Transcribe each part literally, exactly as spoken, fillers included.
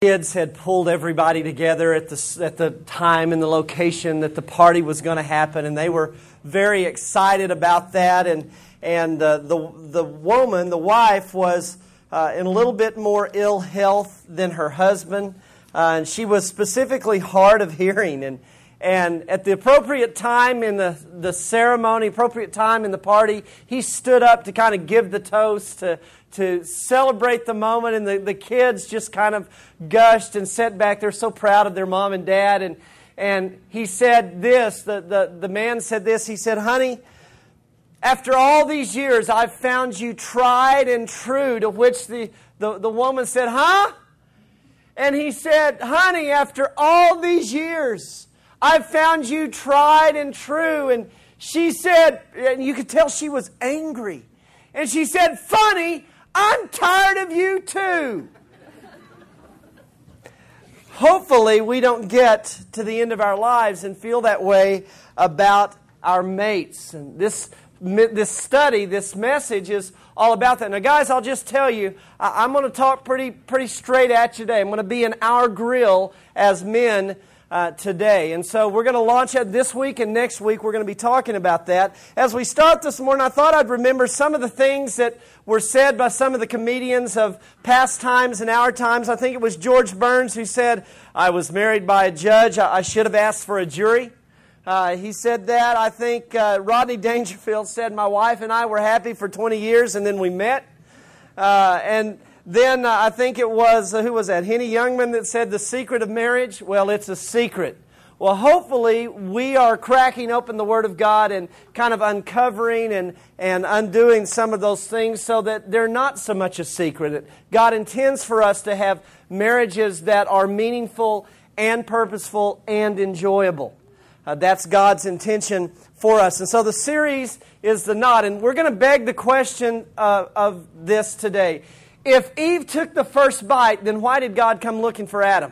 Kids had pulled everybody together at the at the time and the location that the party was going to happen, and they were very excited about that. And and uh, the the woman, the wife, was uh, in a little bit more ill health than her husband, uh, and she was specifically hard of hearing. And and at the appropriate time in the the ceremony, appropriate time in the party, he stood up to kind of give the toast to. to celebrate the moment, and the, the kids just kind of gushed and sat back. They're so proud of their mom and dad. And and he said this, the, the, the man said this, he said, "Honey, after all these years, I've found you tried and true." To which the, the, the woman said, "Huh?" And he said, "Honey, after all these years, I've found you tried and true." And she said, and you could tell she was angry. And she said, "Funny, I'm tired of you too." Hopefully we don't get to the end of our lives and feel that way about our mates. And this this study, this message is all about that. Now guys, I'll just tell you, I'm going to talk pretty pretty straight at you today. I'm going to be in our grill as men Uh, today. And so we're going to launch it this week, and next week we're going to be talking about that. As we start this morning, I thought I'd remember some of the things that were said by some of the comedians of past times and our times. I think it was George Burns who said, "I was married by a judge. I, I should have asked for a jury." Uh, he said that. I think uh, Rodney Dangerfield said, "My wife and I were happy for twenty years and then we met." Uh, and Then uh, I think it was, uh, who was that? Henny Youngman that said the secret of marriage? Well, it's a secret. Well, hopefully we are cracking open the Word of God and kind of uncovering and, and undoing some of those things so that they're not so much a secret. God intends for us to have marriages that are meaningful and purposeful and enjoyable. Uh, that's God's intention for us. And so the series is The Knot. And we're going to beg the question uh, of this today. If Eve took the first bite, then why did God come looking for Adam?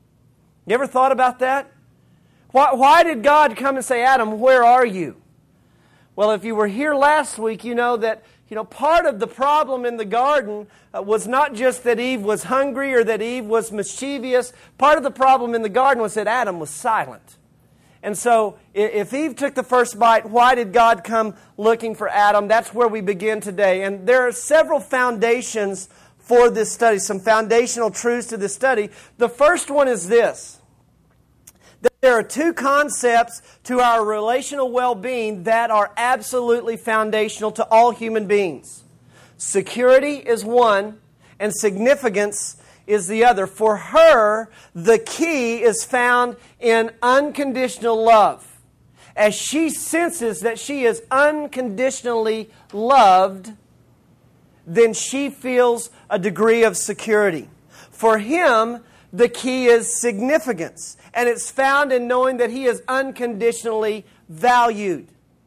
You ever thought about that? Why, why did God come and say, "Adam, where are you?" Well, if you were here last week, you know that you know part of the problem in the garden uh, was not just that Eve was hungry or that Eve was mischievous. Part of the problem in the garden was that Adam was silent. And so, if Eve took the first bite, why did God come looking for Adam? That's where we begin today. And there are several foundations for this study, some foundational truths to this study. The first one is this: that there are two concepts to our relational well-being that are absolutely foundational to all human beings. Security is one, and significance is the other. For her, the key is found in unconditional love. As she senses that she is unconditionally loved, then she feels a degree of security. For him, the key is significance, and it's found in knowing that he is unconditionally valued.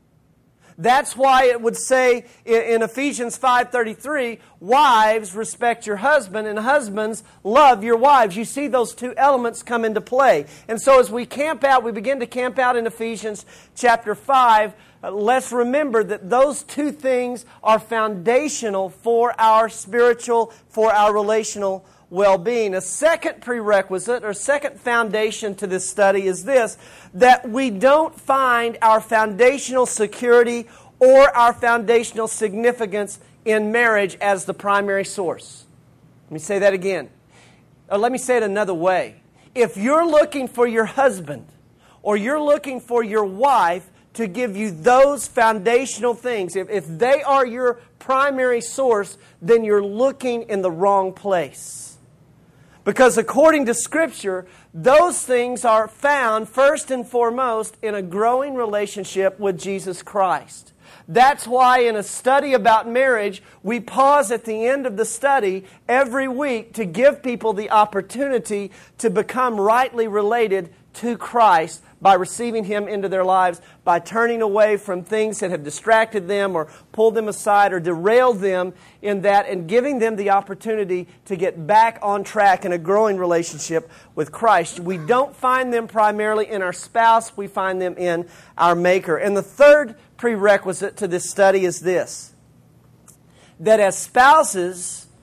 That's why it would say in Ephesians five thirty-three, "Wives, respect your husband, and husbands, love your wives." You see those two elements come into play. And so as we camp out, we begin to camp out in Ephesians chapter five, uh, let's remember that those two things are foundational for our spiritual, for our relational well-being. A second prerequisite or second foundation to this study is this: that we don't find our foundational security or our foundational significance in marriage as the primary source. Let me say that again. Or let me say it another way. If you're looking for your husband or you're looking for your wife to give you those foundational things, if, if they are your primary source, then you're looking in the wrong place. Because according to Scripture, those things are found first and foremost in a growing relationship with Jesus Christ. That's why in a study about marriage, we pause at the end of the study every week to give people the opportunity to become rightly related to Christ by receiving Him into their lives, by turning away from things that have distracted them or pulled them aside or derailed them in that, and giving them the opportunity to get back on track in a growing relationship with Christ. We don't find them primarily in our spouse, we find them in our Maker. And the third prerequisite to this study is this: that as spouses,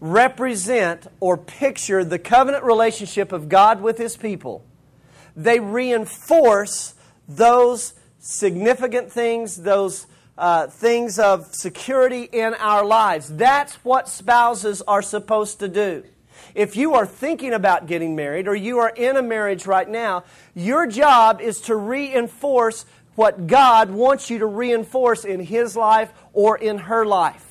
represent or picture the covenant relationship of God with His people. They reinforce those significant things, those uh, things of security in our lives. That's what spouses are supposed to do. If you are thinking about getting married or you are in a marriage right now, your job is to reinforce what God wants you to reinforce in His life or in her life.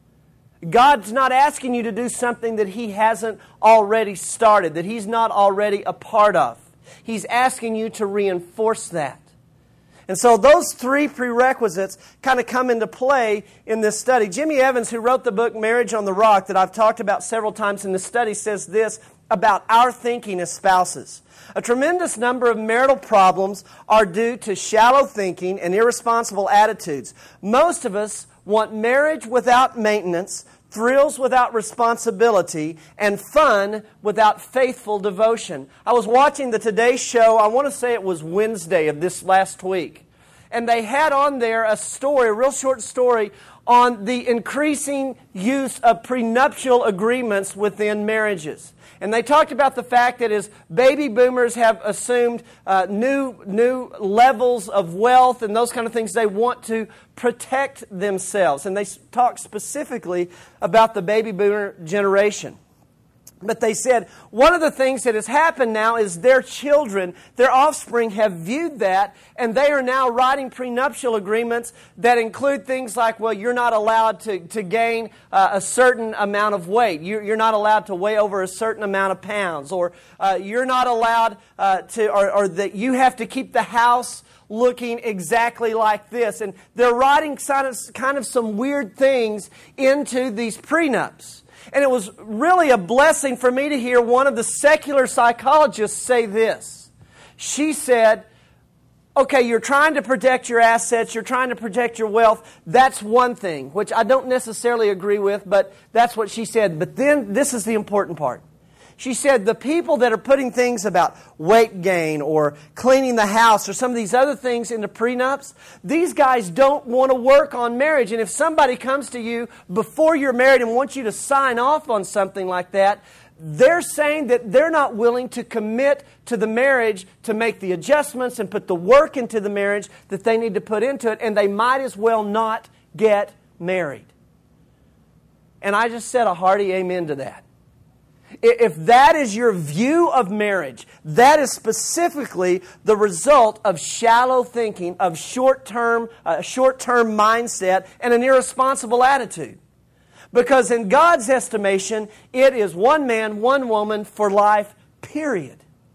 God's not asking you to do something that He hasn't already started, that He's not already a part of. He's asking you to reinforce that. And so those three prerequisites kind of come into play in this study. Jimmy Evans, who wrote the book Marriage on the Rock that I've talked about several times in this study, says this about our thinking as spouses. A tremendous number of marital problems are due to shallow thinking and irresponsible attitudes. Most of us want marriage without maintenance, thrills without responsibility, and fun without faithful devotion. I was watching the Today Show, I want to say it was Wednesday of this last week, and they had on there a story, a real short story, on the increasing use of prenuptial agreements within marriages. And they talked about the fact that as baby boomers have assumed uh, new new levels of wealth and those kind of things, they want to protect themselves. And they talked specifically about the baby boomer generation. But they said one of the things that has happened now is their children, their offspring have viewed that, and they are now writing prenuptial agreements that include things like, well, you're not allowed to, to gain uh, a certain amount of weight. You're, you're not allowed to weigh over a certain amount of pounds. Or uh, you're not allowed uh, to, or, or that you have to keep the house looking exactly like this. And they're writing kind of, kind of some weird things into these prenups. And it was really a blessing for me to hear one of the secular psychologists say this. She said, okay, you're trying to protect your assets, you're trying to protect your wealth. That's one thing, which I don't necessarily agree with, but that's what she said. But then this is the important part. She said the people that are putting things about weight gain or cleaning the house or some of these other things into prenups, these guys don't want to work on marriage. And if somebody comes to you before you're married and wants you to sign off on something like that, they're saying that they're not willing to commit to the marriage to make the adjustments and put the work into the marriage that they need to put into it, and they might as well not get married. And I just said a hearty amen to that. If that is your view of marriage, that is specifically the result of shallow thinking, of short-term, uh, short-term mindset, and an irresponsible attitude. Because in God's estimation, it is one man, one woman for life, period.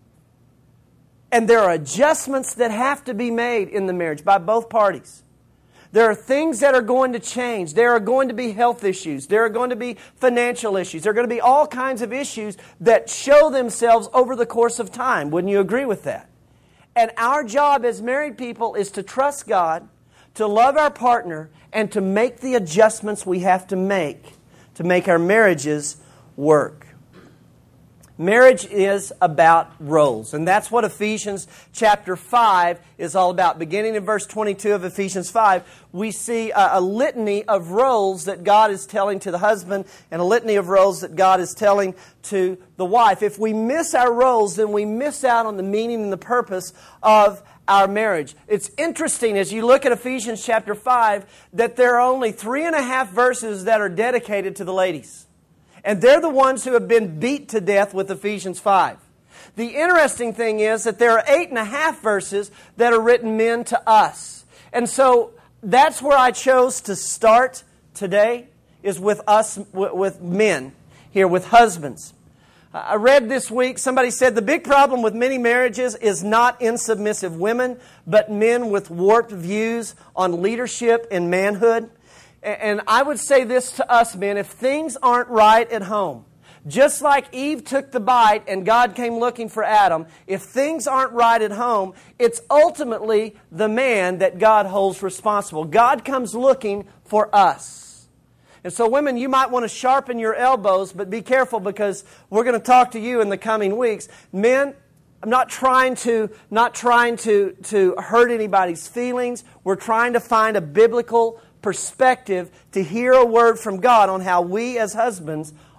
And there are adjustments that have to be made in the marriage by both parties. There are things that are going to change. There are going to be health issues. There are going to be financial issues. There are going to be all kinds of issues that show themselves over the course of time. Wouldn't you agree with that? And our job as married people is to trust God, to love our partner, and to make the adjustments we have to make to make our marriages work. Marriage is about roles, and that's what Ephesians chapter five is all about. Beginning in verse twenty-two of Ephesians five, we see a, a litany of roles that God is telling to the husband and a litany of roles that God is telling to the wife. If we miss our roles, then we miss out on the meaning and the purpose of our marriage. It's interesting as you look at Ephesians chapter five that there are only three and a half verses that are dedicated to the ladies. And they're the ones who have been beat to death with Ephesians five. The interesting thing is that there are eight and a half verses that are written men to us. And so that's where I chose to start today, is with us, with men here, with husbands. I read this week, somebody said the big problem with many marriages is not insubmissive women, but men with warped views on leadership and manhood. And I would say this to us, men, if things aren't right at home, just like Eve took the bite and God came looking for Adam, if things aren't right at home, it's ultimately the man that God holds responsible. God comes looking for us. And so women, you might want to sharpen your elbows, but be careful because we're going to talk to you in the coming weeks. Men, I'm not trying to not trying to, to hurt anybody's feelings. We're trying to find a biblical perspective to hear a word from God on how we as husbands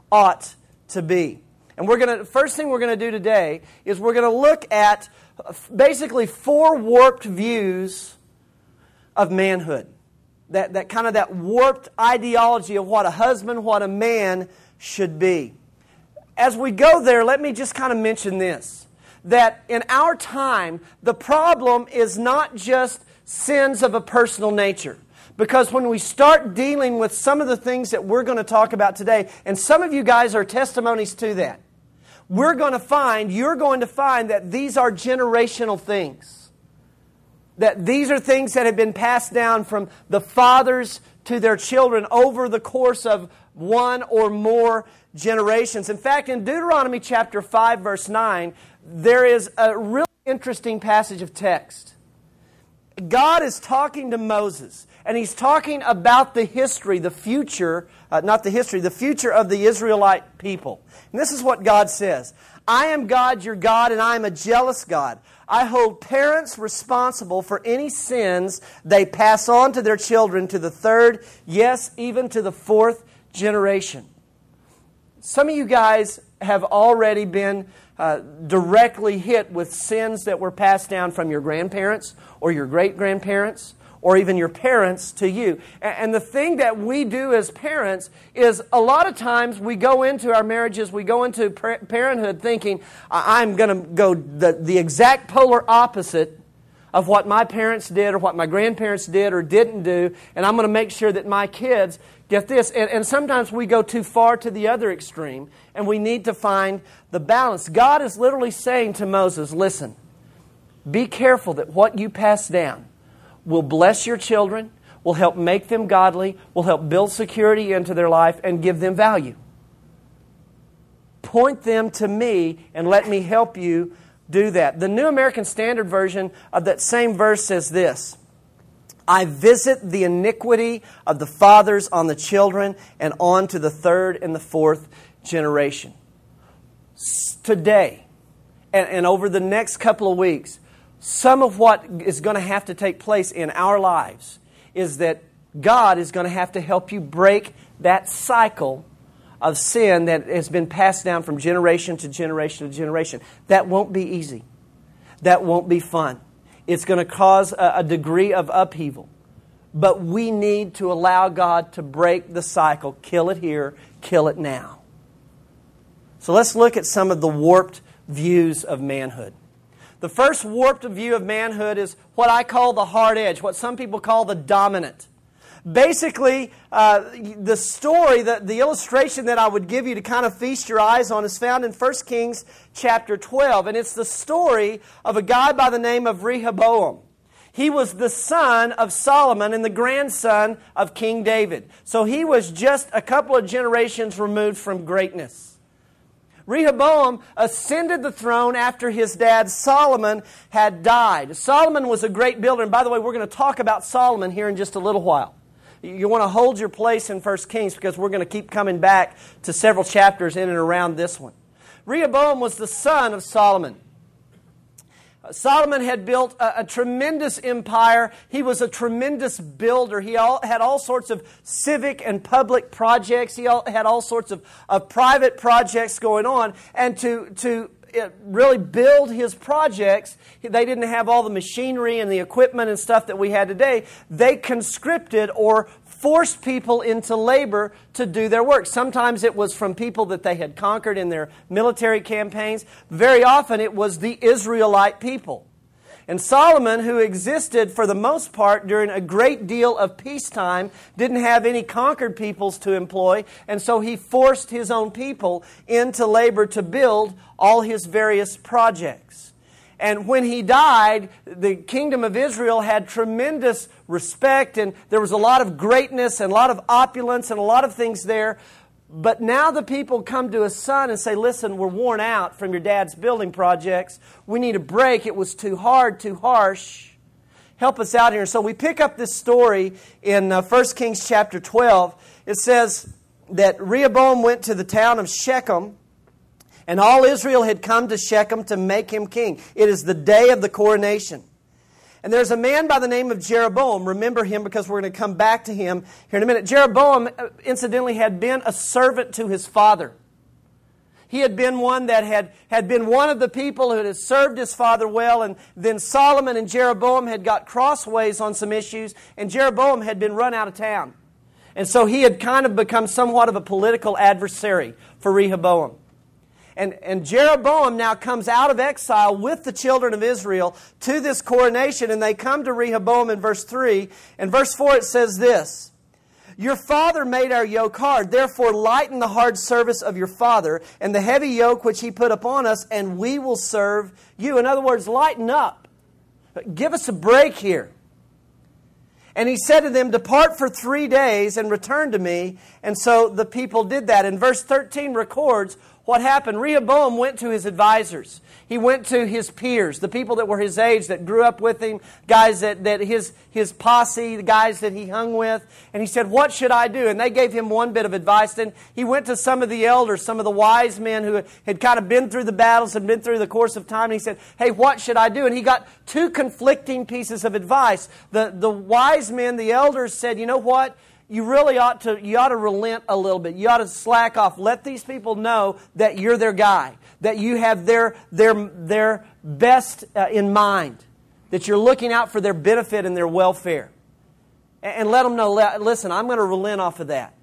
ought to be. And we're going to, first thing we're going to do today is we're going to look at basically four warped views of manhood. That, that kind of that warped ideology of what a husband, what a man should be. As we go there, let me just kind of mention this. That in our time, the problem is not just sins of a personal nature. Because when we start dealing with some of the things that we're going to talk about today, and some of you guys are testimonies to that, we're going to find, you're going to find that these are generational things. That these are things that have been passed down from the fathers to their children over the course of one or more generations. In fact, in Deuteronomy chapter five, verse nine, there is a really interesting passage of text. God is talking to Moses, and He's talking about the history, the future, uh, not the history, the future of the Israelite people. And this is what God says. I am God, your God, and I am a jealous God. I hold parents responsible for any sins they pass on to their children to the third, yes, even to the fourth generation. Some of you guys have already been uh, directly hit with sins that were passed down from your grandparents or your great-grandparents or even your parents to you. And the thing that we do as parents is a lot of times we go into our marriages, we go into parenthood thinking, I'm going to go the, the exact polar opposite of what my parents did or what my grandparents did or didn't do, and I'm going to make sure that my kids get this. And, and sometimes we go too far to the other extreme, and we need to find the balance. God is literally saying to Moses, listen, be careful that what you pass down will bless your children, will help make them godly, will help build security into their life, and give them value. Point them to me and let me help you do that. The New American Standard Version of that same verse says this, I visit the iniquity of the fathers on the children and on to the third and the fourth generation. Today, and, and over the next couple of weeks, some of what is going to have to take place in our lives is that God is going to have to help you break that cycle of sin that has been passed down from generation to generation to generation. That won't be easy. That won't be fun. It's going to cause a, a degree of upheaval. But we need to allow God to break the cycle. Kill it here, kill it now. So let's look at some of the warped views of manhood. The first warped view of manhood is what I call the hard edge, what some people call the dominant. Basically, uh, the story, the, the illustration that I would give you to kind of feast your eyes on is found in First Kings chapter twelve. And it's the story of a guy by the name of Rehoboam. He was the son of Solomon and the grandson of King David. So he was just a couple of generations removed from greatness. Rehoboam ascended the throne after his dad Solomon had died. Solomon was a great builder. And by the way, we're going to talk about Solomon here in just a little while. You want to hold your place in First Kings because we're going to keep coming back to several chapters in and around this one. Rehoboam was the son of Solomon. Solomon had built a, a tremendous empire. He was a tremendous builder. He all, had all sorts of civic and public projects. He all, had all sorts of, of private projects going on. And to, to really build his projects, they didn't have all the machinery and the equipment and stuff that we had today. They conscripted or forced people into labor to do their work. Sometimes it was from people that they had conquered in their military campaigns. Very often it was the Israelite people. And Solomon, who existed for the most part during a great deal of peacetime, didn't have any conquered peoples to employ, and so he forced his own people into labor to build all his various projects. And when he died, the kingdom of Israel had tremendous respect, and there was a lot of greatness and a lot of opulence and a lot of things there. But now the people come to his son and say, listen, we're worn out from your dad's building projects. We need a break. It was too hard, too harsh. Help us out here. So we pick up this story in uh, First Kings chapter twelve. It says that Rehoboam went to the town of Shechem, and all Israel had come to Shechem to make him king. It is the day of the coronation. And there's a man by the name of Jeroboam. Remember him because we're going to come back to him here in a minute. Jeroboam, incidentally, had been a servant to his father. He had been one that had, had been one of the people who had served his father well, and then Solomon and Jeroboam had got crossways on some issues, and Jeroboam had been run out of town. And so he had kind of become somewhat of a political adversary for Rehoboam. And, and Jeroboam now comes out of exile with the children of Israel to this coronation, and they come to Rehoboam in verse three. In verse four it says this, "Your father made our yoke hard, therefore lighten the hard service of your father, and the heavy yoke which he put upon us, and we will serve you." In other words, lighten up. Give us a break here. And he said to them, "Depart for three days and return to me." And so the people did that. And verse thirteen records what happened. Rehoboam went to his advisors. He went to his peers, the people that were his age, that grew up with him, guys that, that his, his posse, the guys that he hung with. And he said, "What should I do?" And they gave him one bit of advice. Then he went to some of the elders, some of the wise men who had kind of been through the battles and been through the course of time. And he said, "Hey, what should I do?" And he got two conflicting pieces of advice. The, the wise men, the elders said, "You know what? You really ought to, you ought to relent a little bit. You ought to slack off. Let these people know that you're their guy, that you have their, their, their best uh, in mind, that you're looking out for their benefit and their welfare. And, and let them know, listen, I'm going to relent off of that."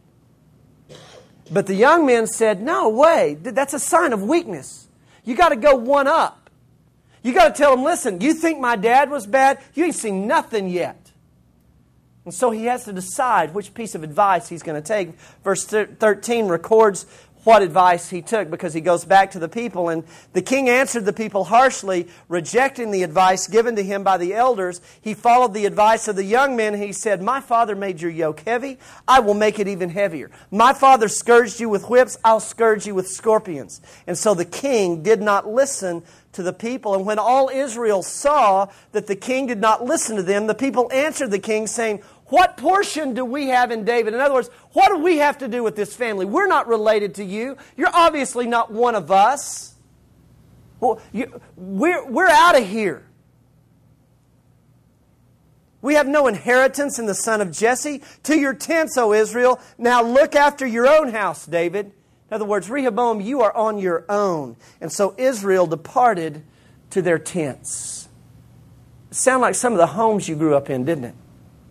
But the young men said, "No way. That's a sign of weakness. You got to go one up. You got to tell them, listen, you think my dad was bad? You ain't seen nothing yet." And so he has to decide which piece of advice he's going to take. Verse thirteen records what advice he took, because he goes back to the people. "And the king answered the people harshly, rejecting the advice given to him by the elders. He followed the advice of the young men. He said, 'My father made your yoke heavy. I will make it even heavier. My father scourged you with whips. I'll scourge you with scorpions.' And so the king did not listen to the people. And when all Israel saw that the king did not listen to them, the people answered the king, saying, 'What portion do we have in David?'" In other words, what do we have to do with this family? We're not related to you. You're obviously not one of us. Well, you, we're, we're out of here. We have no inheritance in the son of Jesse. To your tents, O Israel. Now look after your own house, David." In other words, Rehoboam, you are on your own. And so Israel departed to their tents. It sounded like some of the homes you grew up in, didn't it?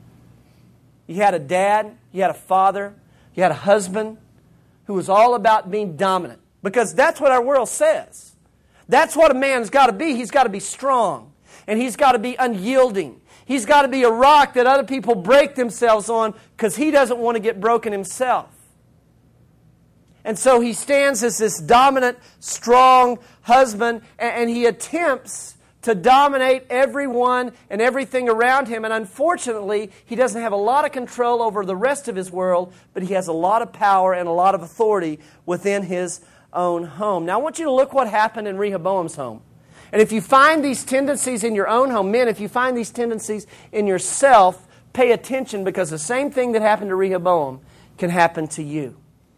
You had a dad, you had a father, you had a husband who was all about being dominant. Because that's what our world says. That's what a man's got to be. He's got to be strong. And he's got to be unyielding. He's got to be a rock that other people break themselves on, because he doesn't want to get broken himself. And so he stands as this dominant, strong husband, and he attempts to dominate everyone and everything around him. And unfortunately, he doesn't have a lot of control over the rest of his world, but he has a lot of power and a lot of authority within his own home. Now, I want you to look what happened in Rehoboam's home. And if you find these tendencies in your own home, men, if you find these tendencies in yourself, pay attention, because the same thing that happened to Rehoboam can happen to you.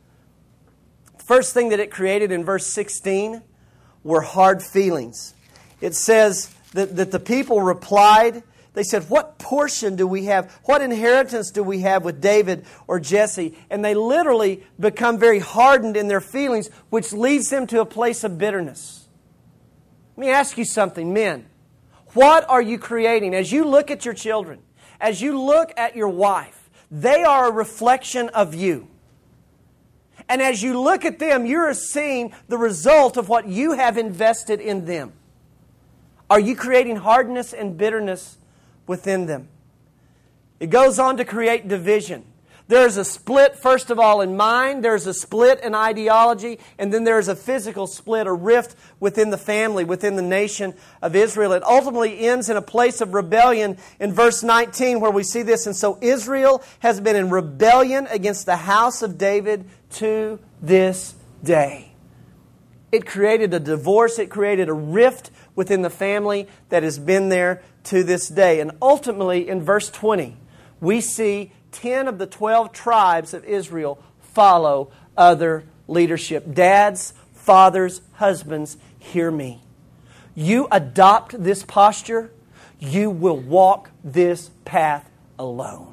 The first thing that it created in verse sixteen were hard feelings. It says that, that the people replied. They said, "What portion do we have? What inheritance do we have with David or Jesse?" And they literally become very hardened in their feelings, which leads them to a place of bitterness. Let me ask you something, men. What are you creating? As you look at your children, as you look at your wife, they are a reflection of you. And as you look at them, you're seeing the result of what you have invested in them. Are you creating hardness and bitterness within them? It goes on to create division. There's a split, first of all, in mind. There's a split in ideology. And then there's a physical split, a rift within the family, within the nation of Israel. It ultimately ends in a place of rebellion in verse nineteen, where we see this. "And so Israel has been in rebellion against the house of David to this day." It created a divorce. It created a rift within the family that has been there to this day. And ultimately, in verse twenty, we see ten of the twelve tribes of Israel follow other leadership. Dads, fathers, husbands, hear me. You adopt this posture, you will walk this path alone.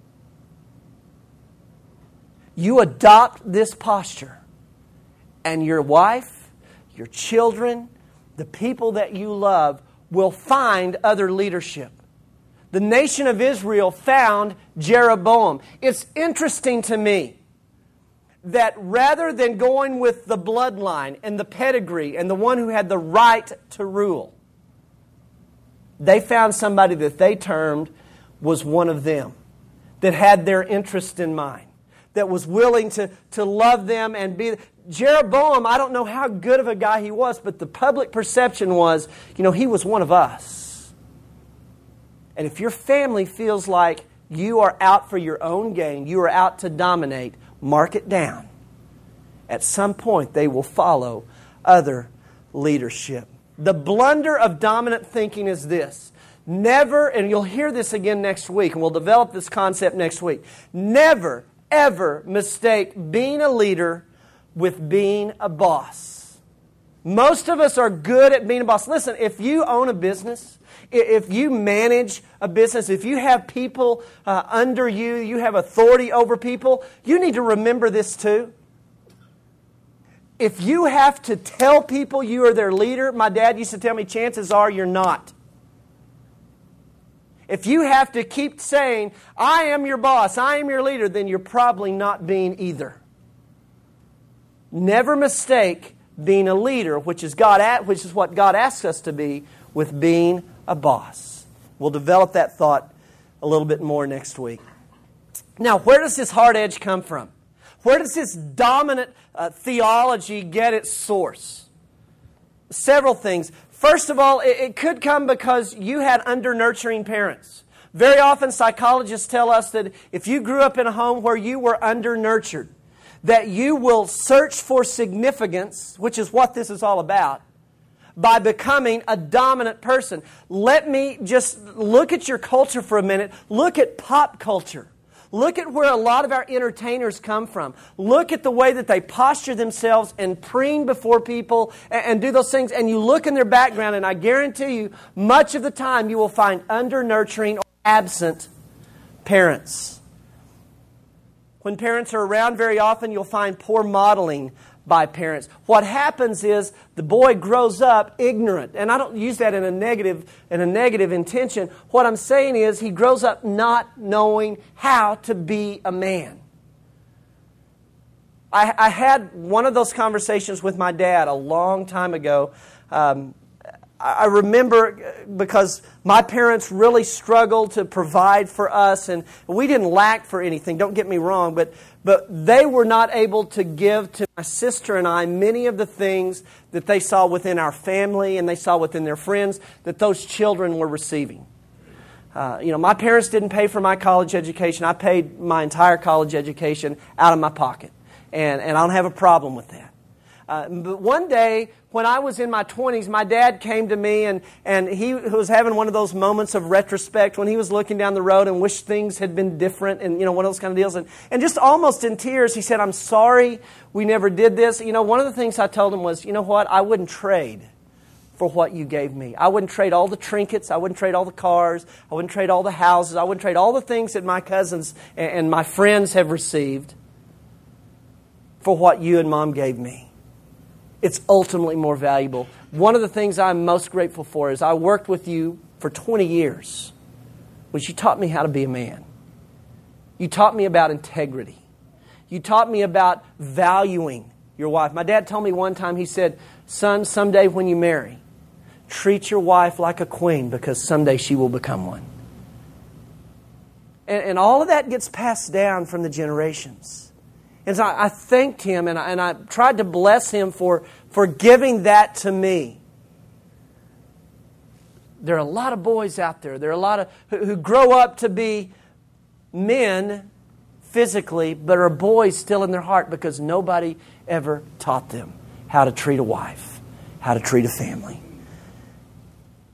You adopt this posture, and your wife, your children, the people that you love will find other leadership. The nation of Israel found Jeroboam. It's interesting to me that rather than going with the bloodline and the pedigree and the one who had the right to rule, they found somebody that they termed was one of them, that had their interest in mind, that was willing to, to love them and be... Jeroboam, I don't know how good of a guy he was, but the public perception was, you know, he was one of us. And if your family feels like you are out for your own gain, you are out to dominate, mark it down. At some point, they will follow other leadership. The blunder of dominant thinking is this. Never, and you'll hear this again next week, and we'll develop this concept next week. Never, ever mistake being a leader with being a boss. Most of us are good at being a boss. Listen, if you own a business, if you manage a business, if you have people uh, under you, you have authority over people, you need to remember this too. If you have to tell people you are their leader, my dad used to tell me, chances are you're not. If you have to keep saying, I am your boss, I am your leader, then you're probably not being either. Never mistake being a leader, which is God, which is what God asks us to be, with being a boss. We'll develop that thought a little bit more next week. Now, where does this hard edge come from? Where does this dominant uh, theology get its source? Several things. First of all, it, it could come because you had under-nurturing parents. Very often psychologists tell us that if you grew up in a home where you were under-nurtured, that you will search for significance, which is what this is all about, by becoming a dominant person. Let me just look at your culture for a minute. Look at pop culture. Look at where a lot of our entertainers come from. Look at the way that they posture themselves and preen before people and, and do those things. And you look in their background, and I guarantee you, much of the time you will find under-nurturing or absent parents. When parents are around, very often you'll find poor modeling by parents. What happens is the boy grows up ignorant, and I don't use that in a negative in a negative intention. What I'm saying is he grows up not knowing how to be a man. I, I had one of those conversations with my dad a long time ago. Um, I remember because my parents really struggled to provide for us, and we didn't lack for anything, don't get me wrong, but but they were not able to give to my sister and I many of the things that they saw within our family and they saw within their friends that those children were receiving. Uh, you know, my parents didn't pay for my college education. I paid my entire college education out of my pocket, and, and I don't have a problem with that. Uh, but one day, when I was in my twenties, my dad came to me, and, and he was having one of those moments of retrospect when he was looking down the road and wished things had been different, and, you know, one of those kind of deals. And, and just almost in tears, he said, I'm sorry we never did this. You know, one of the things I told him was, you know what, I wouldn't trade for what you gave me. I wouldn't trade all the trinkets. I wouldn't trade all the cars. I wouldn't trade all the houses. I wouldn't trade all the things that my cousins and, and my friends have received for what you and Mom gave me. It's ultimately more valuable. One of the things I'm most grateful for is I worked with you for twenty years, which you taught me how to be a man. You taught me about integrity. You taught me about valuing your wife. My dad told me one time, he said, son, someday when you marry, treat your wife like a queen because someday she will become one. And, and all of that gets passed down from the generations. And so I thanked him, and I, and I tried to bless him for, for giving that to me. There are a lot of boys out there. There are a lot of who, who grow up to be men physically, but are boys still in their heart because nobody ever taught them how to treat a wife, how to treat a family.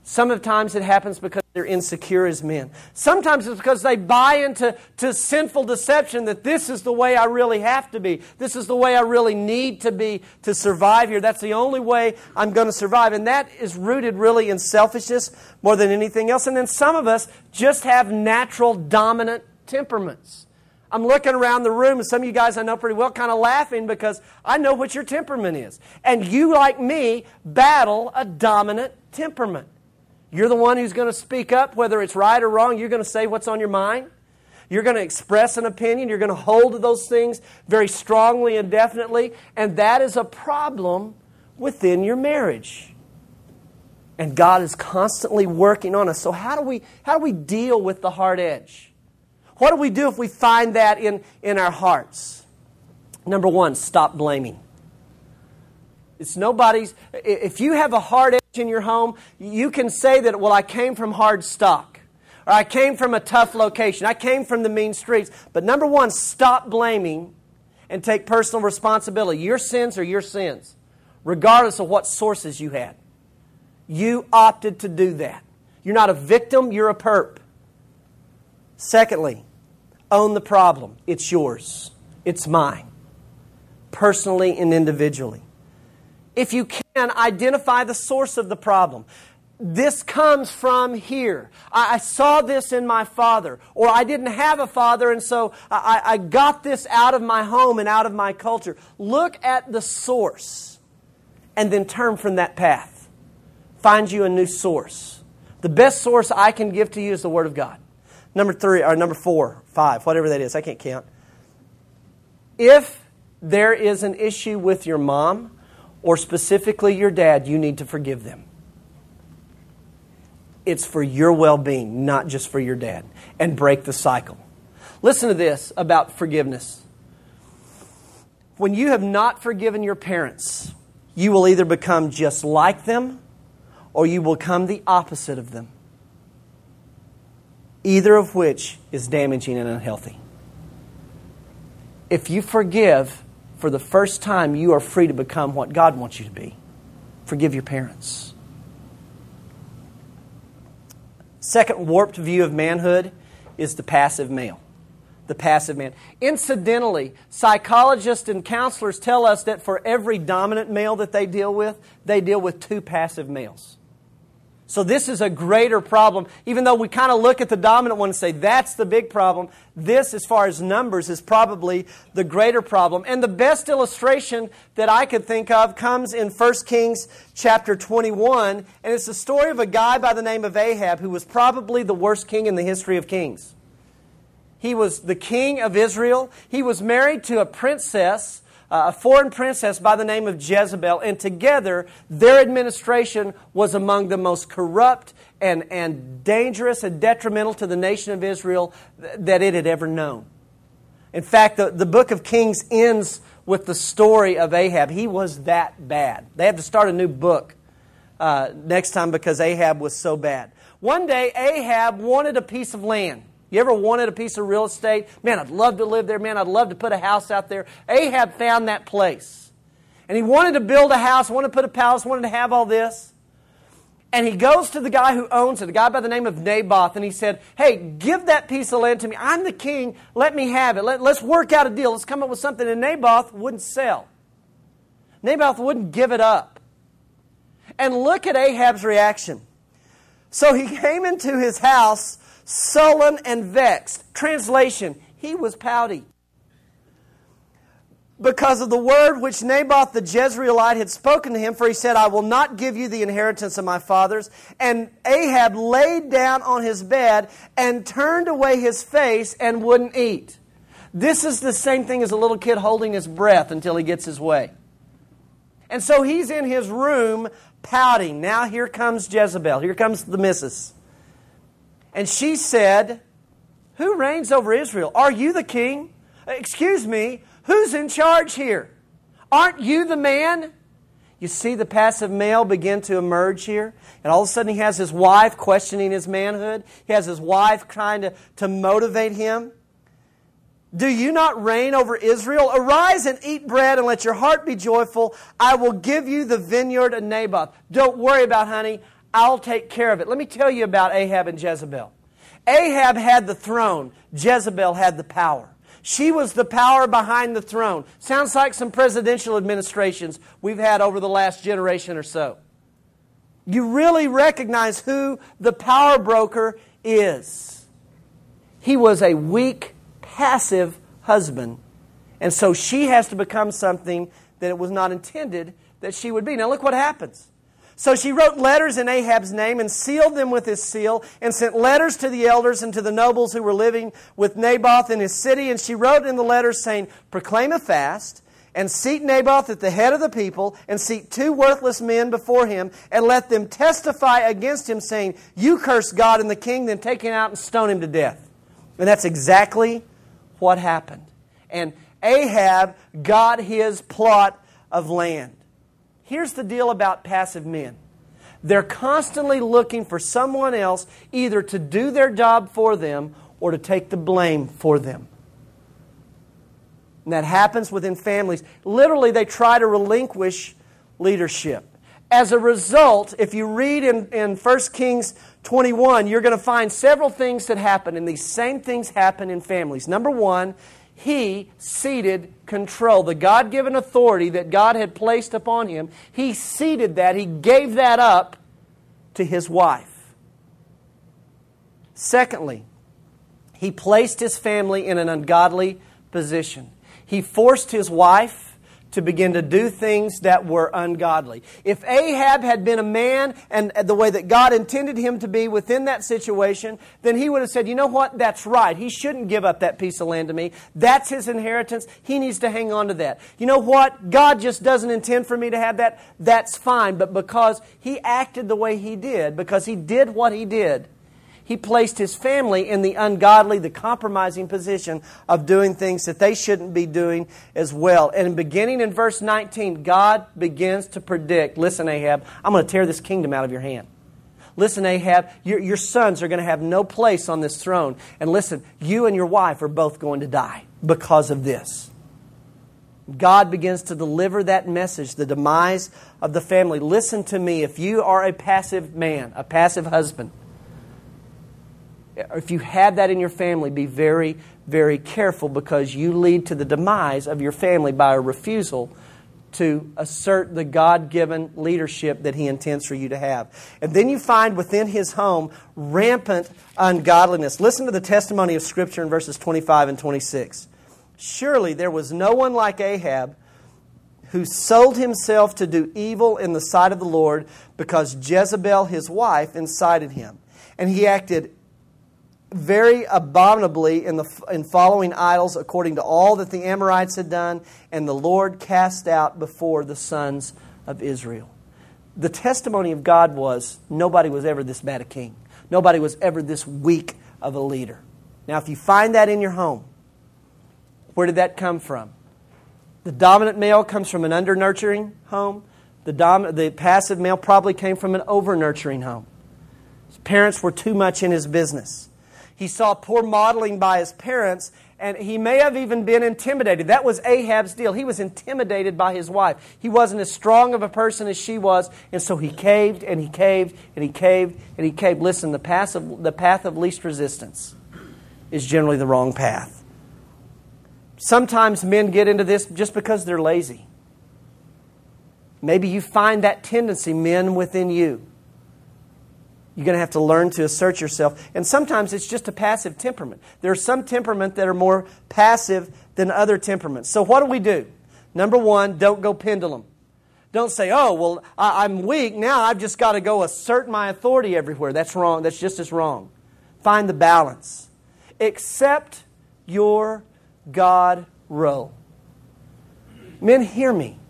Sometimes it happens because they're insecure as men. Sometimes it's because they buy into to sinful deception that this is the way I really have to be. This is the way I really need to be to survive here. That's the only way I'm going to survive. And that is rooted really in selfishness more than anything else. And then some of us just have natural dominant temperaments. I'm looking around the room, and some of you guys I know pretty well kind of laughing because I know what your temperament is. And you, like me, battle a dominant temperament. You're the one who's going to speak up, whether it's right or wrong. You're going to say what's on your mind. You're going to express an opinion. You're going to hold to those things very strongly and definitely. And that is a problem within your marriage. And God is constantly working on us. So how do we, how do we deal with the hard edge? What do we do if we find that in, in our hearts? Number one, stop blaming. It's nobody's. If you have a hard edge in your home, you can say that, well, I came from hard stock. Or I came from a tough location. I came from the mean streets. But number one, stop blaming and take personal responsibility. Your sins are your sins, regardless of what sources you had. You opted to do that. You're not a victim, you're a perp. Secondly, own the problem. It's yours. It's mine. Personally and individually. If you can, identify the source of the problem. This comes from here. I, I saw this in my father. Or I didn't have a father, and so I, I got this out of my home and out of my culture. Look at the source and then turn from that path. Find you a new source. The best source I can give to you is the Word of God. Number three, or number four, five, whatever that is. I can't count. If there is an issue with your mom, or specifically your dad, you need to forgive them. It's for your well-being, not just for your dad. And break the cycle. Listen to this about forgiveness. When you have not forgiven your parents, you will either become just like them, or you will become the opposite of them. Either of which is damaging and unhealthy. If you forgive, for the first time, you are free to become what God wants you to be. Forgive your parents. Second warped view of manhood is the passive male. The passive man. Incidentally, psychologists and counselors tell us that for every dominant male that they deal with, they deal with two passive males. So this is a greater problem. Even though we kind of look at the dominant one and say, that's the big problem, this, as far as numbers, is probably the greater problem. And the best illustration that I could think of comes in First Kings chapter twenty-one. And it's the story of a guy by the name of Ahab, who was probably the worst king in the history of kings. He was the king of Israel. He was married to a princess, a foreign princess by the name of Jezebel, and together their administration was among the most corrupt and, and dangerous and detrimental to the nation of Israel that it had ever known. In fact, the, the book of Kings ends with the story of Ahab. He was that bad. They had to start a new book uh, next time because Ahab was so bad. One day, Ahab wanted a piece of land. You ever wanted a piece of real estate? Man, I'd love to live there. Man, I'd love to put a house out there. Ahab found that place. And he wanted to build a house, wanted to put a palace, wanted to have all this. And he goes to the guy who owns it, a guy by the name of Naboth, and he said, hey, give that piece of land to me. I'm the king. Let me have it. Let, let's work out a deal. Let's come up with something. And Naboth wouldn't sell. Naboth wouldn't give it up. And look at Ahab's reaction. So he came into his house sullen and vexed. Translation, he was pouty. Because of the word which Naboth the Jezreelite had spoken to him, for he said, I will not give you the inheritance of my fathers. And Ahab laid down on his bed and turned away his face and wouldn't eat. This is the same thing as a little kid holding his breath until he gets his way. And so he's in his room pouting. Now here comes Jezebel. Here comes the missus. And she said, who reigns over Israel? Are you the king? Excuse me, who's in charge here? Aren't you the man? You see the passive male begin to emerge here. And all of a sudden he has his wife questioning his manhood. He has his wife trying to, to motivate him. Do you not reign over Israel? Arise and eat bread and let your heart be joyful. I will give you the vineyard of Naboth. Don't worry about, honey. I'll take care of it. Let me tell you about Ahab and Jezebel. Ahab had the throne. Jezebel had the power. She was the power behind the throne. Sounds like some presidential administrations we've had over the last generation or so. You really recognize who the power broker is. He was a weak, passive husband. And so she has to become something that it was not intended that she would be. Now look what happens. So she wrote letters in Ahab's name and sealed them with his seal and sent letters to the elders and to the nobles who were living with Naboth in his city. And she wrote in the letters saying, proclaim a fast and seat Naboth at the head of the people and seat two worthless men before him and let them testify against him saying, you curse God and the king, then take him out and stone him to death. And that's exactly what happened. And Ahab got his plot of land. Here's the deal about passive men. They're constantly looking for someone else either to do their job for them or to take the blame for them. And that happens within families. Literally, they try to relinquish leadership. As a result, if you read in, in First Kings twenty-one, you're going to find several things that happen, and these same things happen in families. Number one, he ceded control. The God-given authority that God had placed upon him, he ceded that. He gave that up to his wife. Secondly, he placed his family in an ungodly position. He forced his wife to begin to do things that were ungodly. If Ahab had been a man and the way that God intended him to be within that situation, then he would have said, you know what, that's right. He shouldn't give up that piece of land to me. That's his inheritance. He needs to hang on to that. You know what, God just doesn't intend for me to have that. That's fine. But because he acted the way he did, because he did what he did, he placed his family in the ungodly, the compromising position of doing things that they shouldn't be doing as well. And beginning in verse nineteen, God begins to predict, listen, Ahab, I'm going to tear this kingdom out of your hand. Listen, Ahab, your, your sons are going to have no place on this throne. And listen, you and your wife are both going to die because of this. God begins to deliver that message, the demise of the family. Listen to me, if you are a passive man, a passive husband, if you have that in your family, be very, very careful because you lead to the demise of your family by a refusal to assert the God-given leadership that He intends for you to have. And then you find within his home rampant ungodliness. Listen to the testimony of Scripture in verses twenty-five and twenty-six. Surely there was no one like Ahab who sold himself to do evil in the sight of the Lord because Jezebel, his wife, incited him. And he acted very abominably in the in following idols according to all that the Amorites had done, and the Lord cast out before the sons of Israel. The testimony of God was nobody was ever this bad a king. Nobody was ever this weak of a leader. Now, if you find that in your home, where did that come from? The dominant male comes from an under-nurturing home. The, dom- the passive male probably came from an over-nurturing home. His parents were too much in his business. He saw poor modeling by his parents, and he may have even been intimidated. That was Ahab's deal. He was intimidated by his wife. He wasn't as strong of a person as she was, and so he caved, and he caved, and he caved, and he caved. Listen, the path of, the path of least resistance is generally the wrong path. Sometimes men get into this just because they're lazy. Maybe you find that tendency, men, within you. You're going to have to learn to assert yourself. And sometimes it's just a passive temperament. There are some temperament that are more passive than other temperaments. So what do we do? Number one, don't go pendulum. Don't say, oh, well, I- I'm weak. Now I've just got to go assert my authority everywhere. That's wrong. That's just as wrong. Find the balance. Accept your God role. Men, hear me.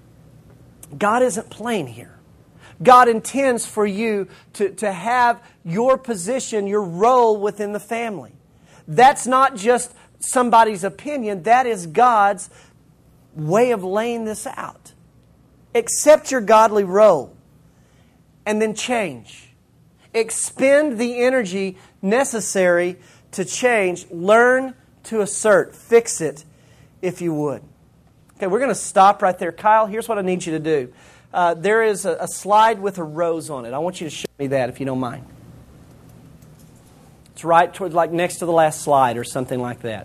God isn't playing here. God intends for you to, to have your position, your role within the family. That's not just somebody's opinion. That is God's way of laying this out. Accept your godly role and then change. Expend the energy necessary to change. Learn to assert. Fix it if you would. Okay, we're going to stop right there. Kyle, here's what I need you to do. uh, there is a, a slide with a rose on it. I want you to show me that if you don't mind. It's right toward, like next to the last slide or something like that.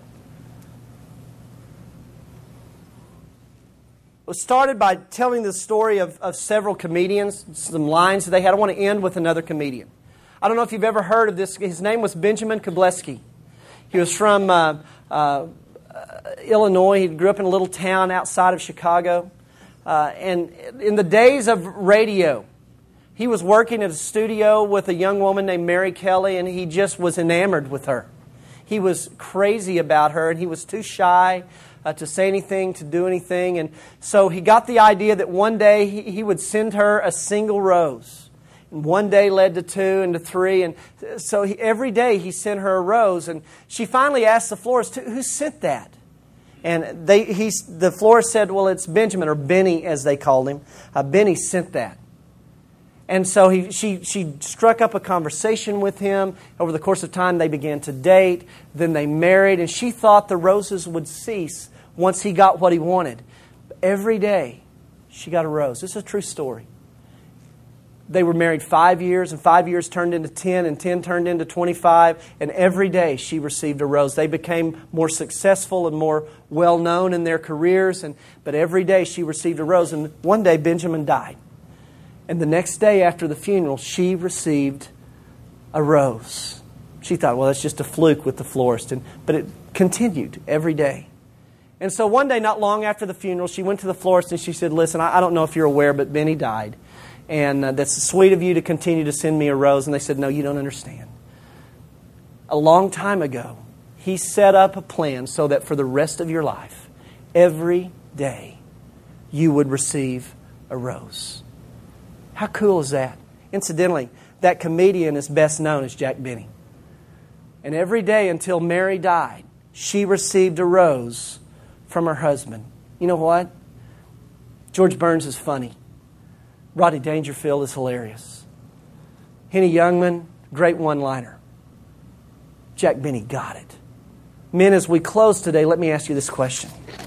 It was started by telling the story of, of several comedians, some lines that they had. I want to end with another comedian. I don't know if you've ever heard of this. His name was Benjamin Kobleski. He was from uh, uh, Illinois. He grew up in a little town outside of Chicago. Uh, and in the days of radio, he was working at a studio with a young woman named Mary Kelly, and he just was enamored with her. He was crazy about her, and he was too shy Uh, to say anything, to do anything. And so he got the idea that one day he, he would send her a single rose. And one day led to two and to three. And so he, every day he sent her a rose. And she finally asked the florist, who sent that? And they, he, the florist said, well, it's Benjamin, or Benny as they called him. Uh, Benny sent that. And so he, she, she struck up a conversation with him. Over the course of time, they began to date. Then they married. And she thought the roses would cease once he got what he wanted. Every day, she got a rose. This is a true story. They were married five years, and five years turned into ten, and ten turned into twenty-five. And every day, she received a rose. They became more successful and more well-known in their careers. And but every day, she received a rose. And one day, Benjamin died. And the next day after the funeral, she received a rose. She thought, well, that's just a fluke with the florist. And, but it continued every day. And so one day, not long after the funeral, she went to the florist and she said, listen, I, I don't know if you're aware, but Benny died. And uh, that's sweet of you to continue to send me a rose. And they said, no, you don't understand. A long time ago, he set up a plan so that for the rest of your life, every day, you would receive a rose. How cool is that? Incidentally, that comedian is best known as Jack Benny. And every day until Mary died, she received a rose from her husband. You know what? George Burns is funny. Rodney Dangerfield is hilarious. Henny Youngman, great one-liner. Jack Benny got it. Men, as we close today, let me ask you this question.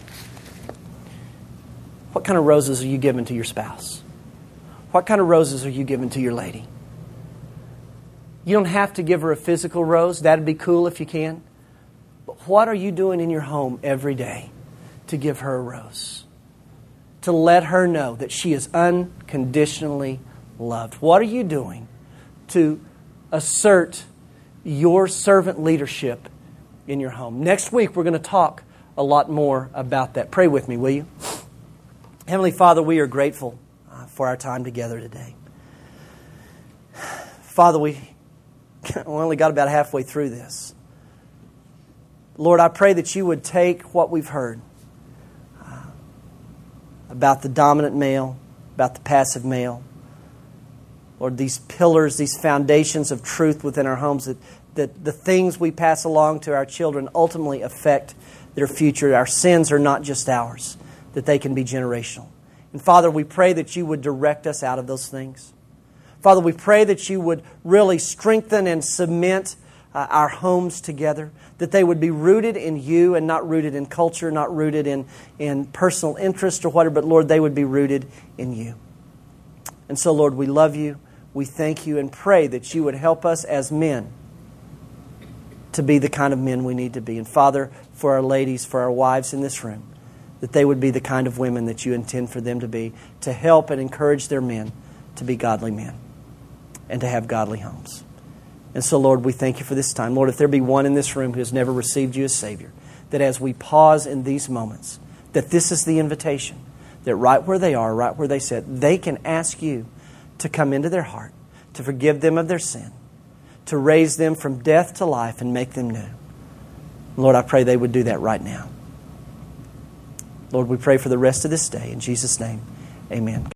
What kind of roses are you giving to your spouse? What kind of roses are you giving to your lady? You don't have to give her a physical rose. That'd be cool if you can. But what are you doing in your home every day to give her a rose? To let her know that she is unconditionally loved. What are you doing to assert your servant leadership in your home? Next week, we're going to talk a lot more about that. Pray with me, will you? Heavenly Father, we are grateful for our time together today. Father, we only got about halfway through this. Lord, I pray that you would take what we've heard uh, about the dominant male, about the passive male, Lord, these pillars, these foundations of truth within our homes, that, that the things we pass along to our children ultimately affect their future. Our sins are not just ours, that they can be generational. And Father, we pray that you would direct us out of those things. Father, we pray that you would really strengthen and cement uh, our homes together, that they would be rooted in you and not rooted in culture, not rooted in, in personal interest or whatever, but Lord, they would be rooted in you. And so, Lord, we love you, we thank you, and pray that you would help us as men to be the kind of men we need to be. And Father, for our ladies, for our wives in this room, that they would be the kind of women that you intend for them to be, to help and encourage their men to be godly men and to have godly homes. And so, Lord, we thank you for this time. Lord, if there be one in this room who has never received you as Savior, that as we pause in these moments, that this is the invitation, that right where they are, right where they sit, they can ask you to come into their heart, to forgive them of their sin, to raise them from death to life and make them new. Lord, I pray they would do that right now. Lord, we pray for the rest of this day. In Jesus' name, amen.